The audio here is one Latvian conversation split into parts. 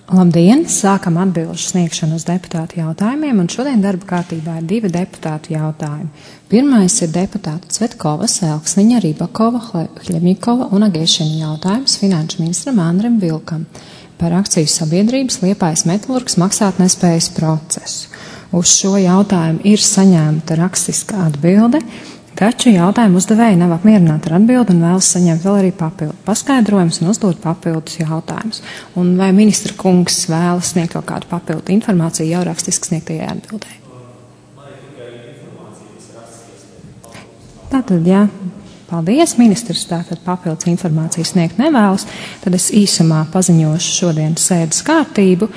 Labdien! Sākam atbilžu sniegšanu uz deputātu jautājumiem, un šodien darba kārtībā ir 2 deputātu jautājumi. Pirmais ir deputātu Cvetkovas, Elksniņa, Rībakova, Hļemikova un Agēšina jautājums finanšu ministram Andrim Vilkam par akciju sabiedrības Liepājas metalurgas maksātnespējas procesu. Uz šo jautājumu ir saņemta rakstiska atbilde, taču jautājumu uzdevēji nav apmierināti ar atbildi un vēlas saņemt vēl arī papildu paskaidrojumus un uzdot papildus jautājumus. Un vai ministra kungs vēlas sniegt vēl kādu papildu informāciju jau rakstiski sniegtajai atbildēji? Tātad, jā, paldies, ministrs tātad papildus informāciju sniegt nevēlas, tad es īsumā paziņošu šodienas sēdes kārtību.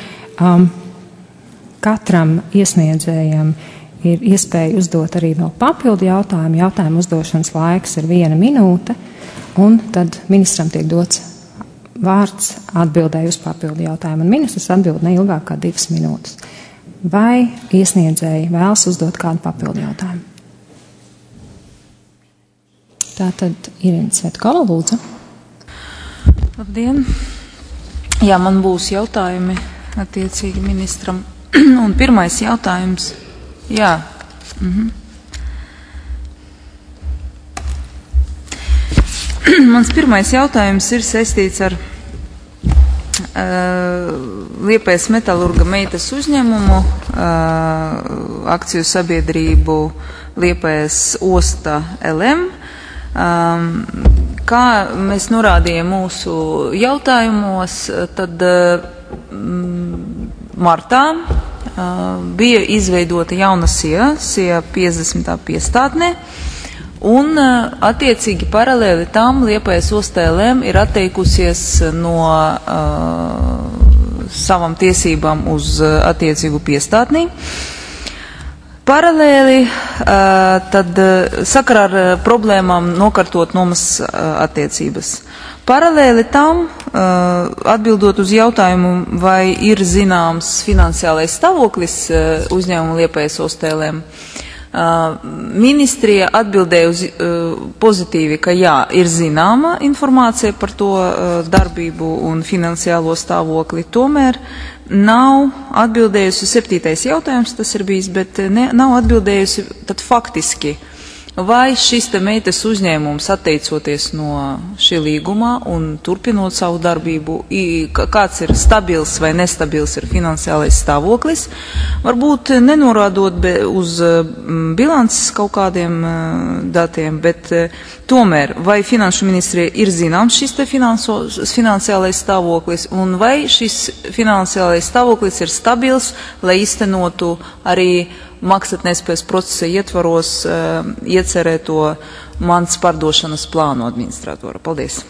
Katram iesniedzējam ir iespēja uzdot arī vēl papildu jautājumu. Jautājumu uzdošanas laiks ir 1 minūte, un tad ministram tiek dots vārds atbildēju uz papildu jautājumu. Un ministrs atbild ne ilgāk kā 2 minūtes. Vai iesniedzēji vēlas uzdot kādu papildu jautājumu? Tātad Irina Cvetkova, lūdzu. Labdien! Jā, man būs jautājumi attiecīgi ministram. Un pirmais jautājums. Jā. Mans pirmais jautājums ir saistīts ar Liepājas metalurga meitas uzņēmumu, akciju sabiedrību Liepājas osta LM. Kā mēs norādījām mūsu jautājumos, tad martā bija izveidota jauna SIA 50. piestātnē, un attiecīgi paralēli tam Liepājas osta LM ir atteikusies no savām tiesībām uz attiecīgu piestātnī. Paralēli tad sakarā ar problēmām nokārtot nomas attiecības. Paralēli tam, atbildot uz jautājumu, vai ir zināms finansiālais stāvoklis uzņēmumu Liepājas osta LM, ministrija atbildēja uz pozitīvi, ka jā, ir zināma informācija par to darbību un finansiālo stāvokli, tomēr nav atbildējusi 7. jautājums, tas ir bijis, bet nav atbildējusi tad faktiski, vai šis te meitas uzņēmums atteicoties no šī līgumā un turpinot savu darbību, kāds ir stabils vai nestabils ir finansiālais stāvoklis, varbūt nenorādot uz bilances kaut kādiem datiem, bet tomēr vai finanšu ministrija ir zināms šis te finansiālais stāvoklis un vai šis finansiālais stāvoklis ir stabils, lai īstenotu arī maksātnespējas procesa ietvaros iecerēto mans pārdošanas plānu administratora. Paldies.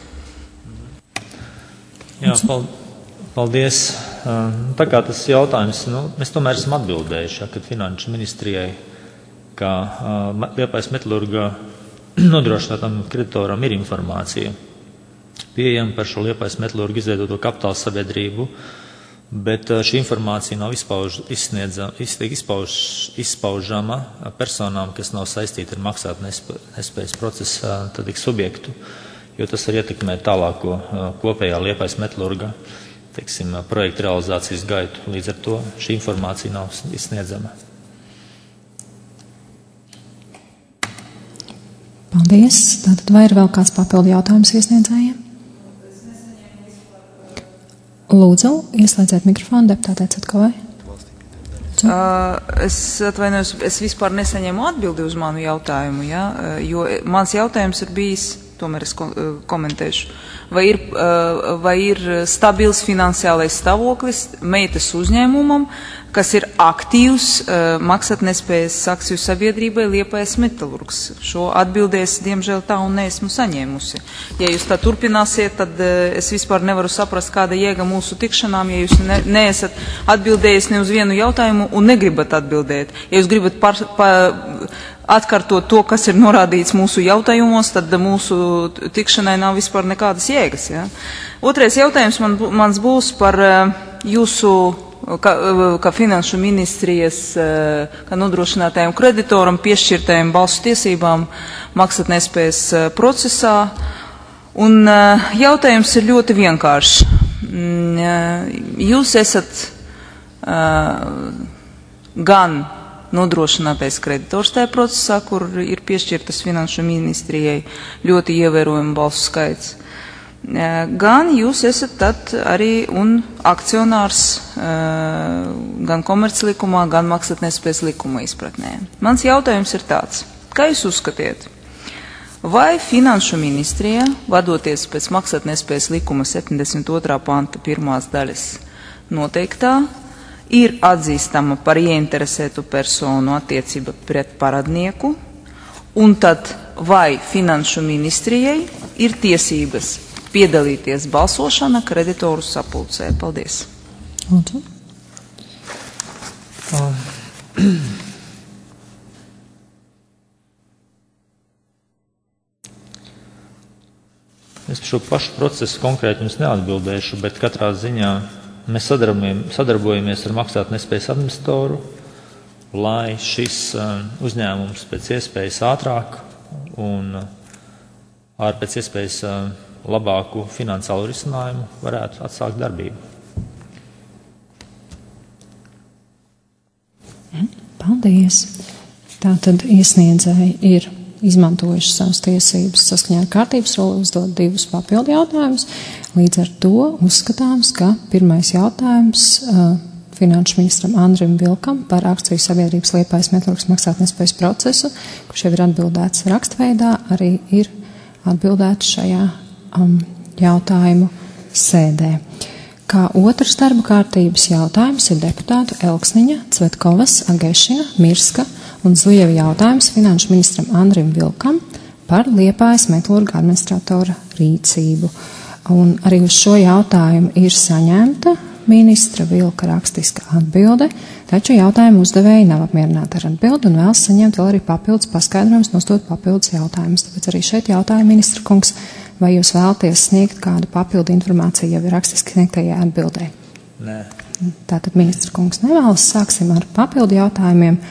Jā, paldies. Tā kā tas jautājums, mēs tomēr esam atbildējuši, ka finanšu ministrijai, ka Liepājas metalurga nodrošinātam kreditoram ir informācija pieejama par šo Liepājas metalurgu izveidoto kapitāla sabiedrību, bet šī informācija nav izpaužama personām, kas nav saistīti ar maksātnespējas procesa subjektu, jo tas var ietekmēt tālāko kopējā Liepājas metalurga, projekta realizācijas gaitu. Līdz ar to šī informācija nav izsniedzama. Paldies. Tātad vai ir vēl kāds papildu jautājums iesniedzējiem? Lūdzu, ieslēdziet mikrofonu deputātei Cvetkovai. Es atvainojos, es vispār nesaņēmu atbildi uz manu jautājumu, ja? Jo mans jautājums ir bijis, tomēr es komentēšu, vai ir stabils finansiālais stāvoklis meitas uzņēmumam, kas ir aktīvs maksātnespējas akciju sabiedrībai Liepājas metalurgs. Šo atbildēs, diemžēl, tā un neesmu saņēmusi. Ja jūs tā turpināsiet, tad es vispār nevaru saprast, kāda jēga mūsu tikšanām, ja jūs neesat atbildējis ne uz vienu jautājumu un negribat atbildēt. Ja jūs gribat atkārtot to, kas ir norādīts mūsu jautājumos, tad mūsu tikšanai nav vispār nekādas jēgas. Ja? Otrais jautājums mans būs par jūsu kā finanšu ministrijas kā nodrošinātajam kreditoram piešķirtajiem balsu tiesībām maksātnespējas procesā. Un jautājums ir ļoti vienkāršs. Jūs esat gan nodrošinātais kreditors tajā procesā, kur ir piešķirtas Finanšu ministrijai ļoti ievērojama balsu skaits, gan jūs esat tad arī un akcionārs gan komerclikumā, gan maksātnespējas likuma izpratnē. Mans jautājums ir tāds, kā jūs uzskatiet, vai Finanšu ministrija, vadoties pēc maksātnespējas likuma 72. panta 1. daļas noteiktā, ir atzīstama par ieinteresētu personu attiecība pret paradnieku, un tad vai Finanšu ministrijai ir tiesības piedalīties balsošana kreditoru sapulcē? Paldies. Lūdzu. Es par šo pašu procesu konkrēti jums neatbildēšu, bet katrā ziņā mēs sadarbojamies ar maksātnespējas administratoru, lai šis uzņēmums pēc iespējas ātrāk un ar pēc iespējas labāku finansiālu risinājumu varētu atsākt darbību. Paldies! Tātad iesniedzēji ir izmantojuši savas tiesības saskaņā ar kārtības rulu uzdot 2 papildu jautājumus. Līdz ar to uzskatāms, ka pirmais jautājums Finanšu ministram Andrim Vilkam par akciju sabiedrības Liepājas metalurgas maksātnespējas procesu, kurš jau ir atbildēts rakstveidā, arī ir atbildēts šajā jautājumu sēdē. Kā otrs darba kārtības jautājums ir deputātu Elksniņa, Cvetkovas, Agešina, Mirska un Zujeva jautājums Finanšu ministram Andrim Vilkam par Liepājas metalurga administratora rīcību. Un arī uz šo jautājumu ir saņemta ministra Vilka rakstiska atbilde, taču jautājumu uzdevēji nav apmierināti ar atbildi un vēlas saņemt vēl arī papildus paskaidrojums, nostot papildus jautājumus. Tāpēc arī šeit jautājumu ministra kungs, vai jūs vēlaties sniegt kādu papildu informāciju jau ir rakstiski sniegtajā atbildē? Nē. Tātad ministra kungs nevēlas, sāksim ar papildu jautājumiem.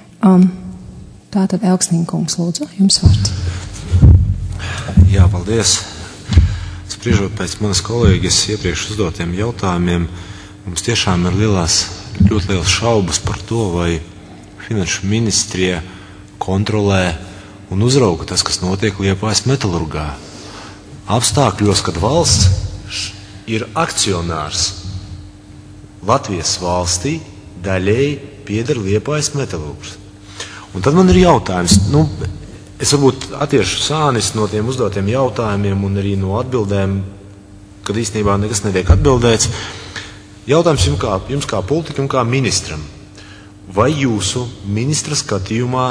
Tātad Elksniņa kungs, lūdzu, jums vārds. Jā, paldies. Spriežot pēc manas kolēģis iepriekš uzdotiem jautājumiem, mums tiešām ir ļoti liels šaubas par to, vai Finanšu ministrija kontrolē un uzrauga tas, kas notiek Liepājas metalurgā. Apstākļos, kad valsts ir akcionārs Latvijas valstī, daļēji pieder Liepājas metalurgs. Un tad man ir jautājums, es varbūt attiešu sānis no tiem uzdotiem jautājumiem un arī no atbildēm, kad īstenībā nekas netiek atbildēts. Jautājums jums kā politikam, kā ministram. Vai jūsu ministra skatījumā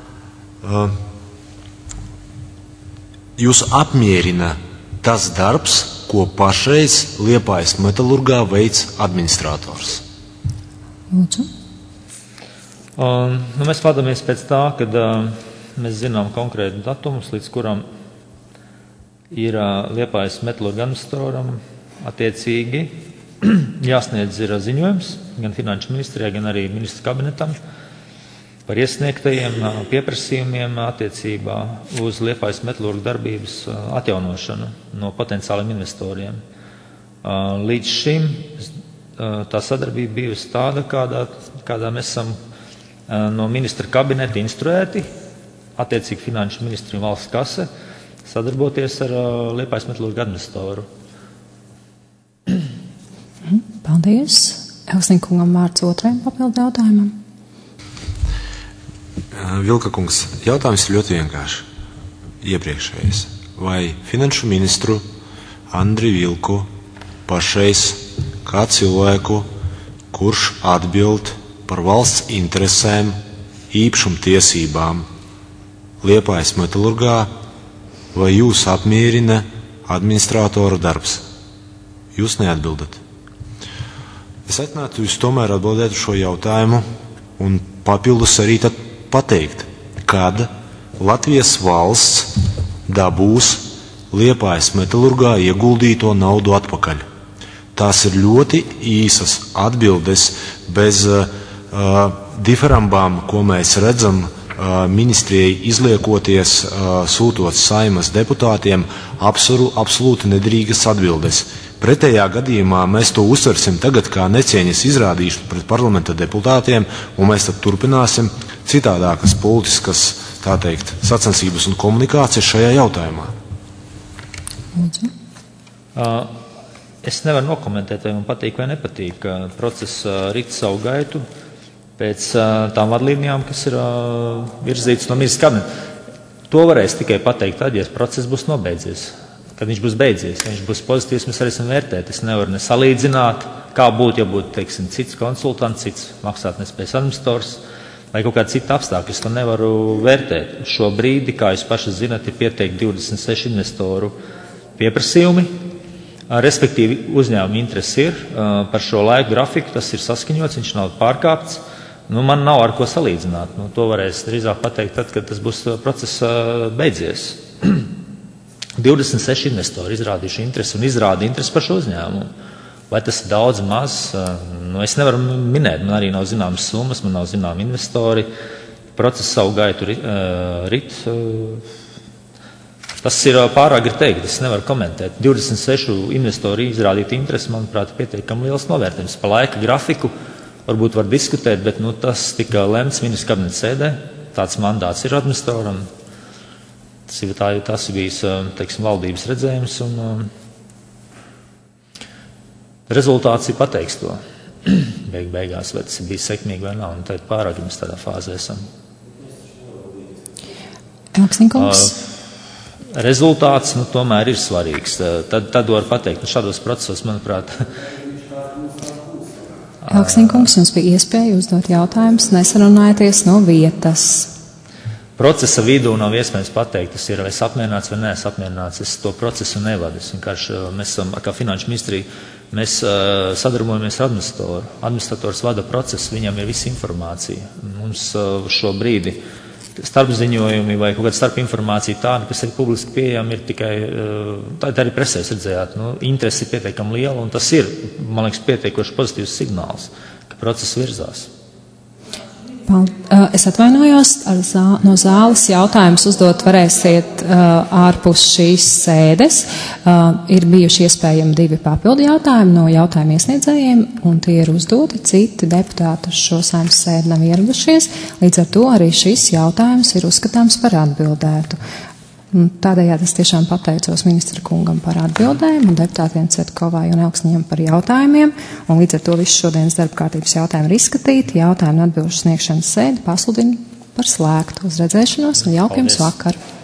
jūs apmierina tas darbs, ko pašreiz Liepājas metalurgā veic administrators? Lūdzu. Mēs vadāmies pēc tā, kad mēs zinām konkrētu datumus, līdz kuram ir Liepājas metalurga administratoram attiecīgi jāsniedz ir ziņojums gan Finanšu ministrijai, gan arī ministra kabinetam par iesniegtajiem pieprasījumiem attiecībā uz Liepājas metalurga darbības atjaunošanu no potenciāliem investoriem. Līdz šim tā sadarbība bijusi tāda, kādā mēs esam no ministra kabineta instruēti, attiecīgi Finanšu ministrija un valsts kase, sadarboties ar Liepājas metalurga administratoru. Paldies. Elksniņa kungam vārds otrajam papildu jautājumam. Vilka kungs, jautājums ir ļoti vienkārši. Iepriekšējais. Vai Finanšu ministru Andri Vilku pašreiz kā cilvēku, kurš atbild par valsts interesēm, īpašumtiesībām Liepājas metalurgā, vai jūs apmierina administratora darbs? Jūs neatbildat. Es aicinātu jūs tomēr atbildēt uz šo jautājumu un papildus arī tad pateikt, kad Latvijas valsts dabūs Liepājas metalurgā ieguldīto naudu atpakaļ. Tās ir ļoti īsas atbildes bez diferambām, ko mēs redzam ministrijai izliekoties, sūtot Saimas deputātiem absolūti nedrīgas atbildes. Pretējā gadījumā mēs to uzsversim tagad kā necieņas izrādīšanu pret parlamenta deputātiem, un mēs tad turpināsim citādākas politiskas, tā teikt, sacensības un komunikācijas šajā jautājumā. Es nevaru nokomentēt, vai man patīk vai nepatīk, ka process rit savu gaitu pēc tām vadlīnijām, kas ir virzītas no ministra kabineta. To varēs tikai pateikt tad, ja process būs nobeidzies. Kad viņš būs beidzies, ja viņš būs pozitīvs, mēs varēsim vērtēt. Es nevaru nesalīdzināt, kā būtu, ja būtu, teiksim, cits konsultants, cits maksātnespējas administrators vai kaut kāda cita apstākļa. Es to nevaru vērtēt. Šobrīd, kā jūs paši zināt, ir pieteikti 26 investoru pieprasījumi. Respektīvi, uzņēmuma interesi ir par šo laiku grafiku, tas ir saskaņots, viņš nav pārkāpts. Man nav ar ko salīdzināt. To varēs drīzāk pateikt tad, kad tas būs process beidzies. 26 investori izrādījuši interesi un izrāda interesi par šo uzņēmumu. Vai tas ir daudz, maz? Es nevaru minēt, man arī nav zināmas summas, man nav zināmi investori. Process savu gaitu rit. Tas ir pārāk ir teikt, es nevaru komentēt. 26 investori izrādīt interesi, manuprāt, pietiekami liels novērtējums. Pa laika grafiku varbūt var diskutēt, bet tas tika lemts ministra kabineta sēdē. Tāds mandāts ir administratoram. Tas ir bijis, teiksim, valdības redzējums, un rezultāts ir pateiks to beigās, vai tas ir bijis sekmīgi vai nav, un tad pārāk mēs tādā fāzē esam. Rezultāts, tomēr ir svarīgs. Tad var pateikt, šādos procesos, manuprāt. Elksniņkungs, jums bija iespēja uzdot jautājumus, nesarunājieties no vietas. Procesa vidū nav iespējams pateikt, tas ir vai es apmierināts vai neesmu apmierināts. Es to procesu nevadu. Mēs esam, kā finanšu ministrija, mēs sadarbojamies ar administratoru. Administrators vada procesu, viņam ir visa informācija. Mums šo brīdi starpziņojumi vai kaut kāda starpinformācija tāda, kas ir publiski pieejama, ir tikai, tā arī presēs redzējāt, interesi ir pietiekami liela, un tas ir, man liekas, pietiekoši pozitīvs signāls, ka process virzās. Es atvainojos, no zāles jautājumus uzdot varēsiet ārpus šīs sēdes. Ir bijuši iespējami 2 papildu jautājumi no jautājumu iesniedzējiem, un tie ir uzdoti. Citi deputāti uz šo saimnes sēdi nav ieradušies, līdz ar to arī šis jautājums ir uzskatāms par atbildētu. Tādējādi es tiešām pateicos ministra kungam par atbildēm un deputātiem Cvetkovai un Elksniņam par jautājumiem, un līdz ar to visu šodienas darba kārtības jautājumi ir izskatīti. Jautājumu un atbilžu sniegšanas sēdi pasludinu par slēgtu. Uz redzēšanos un jauku jums vakaru!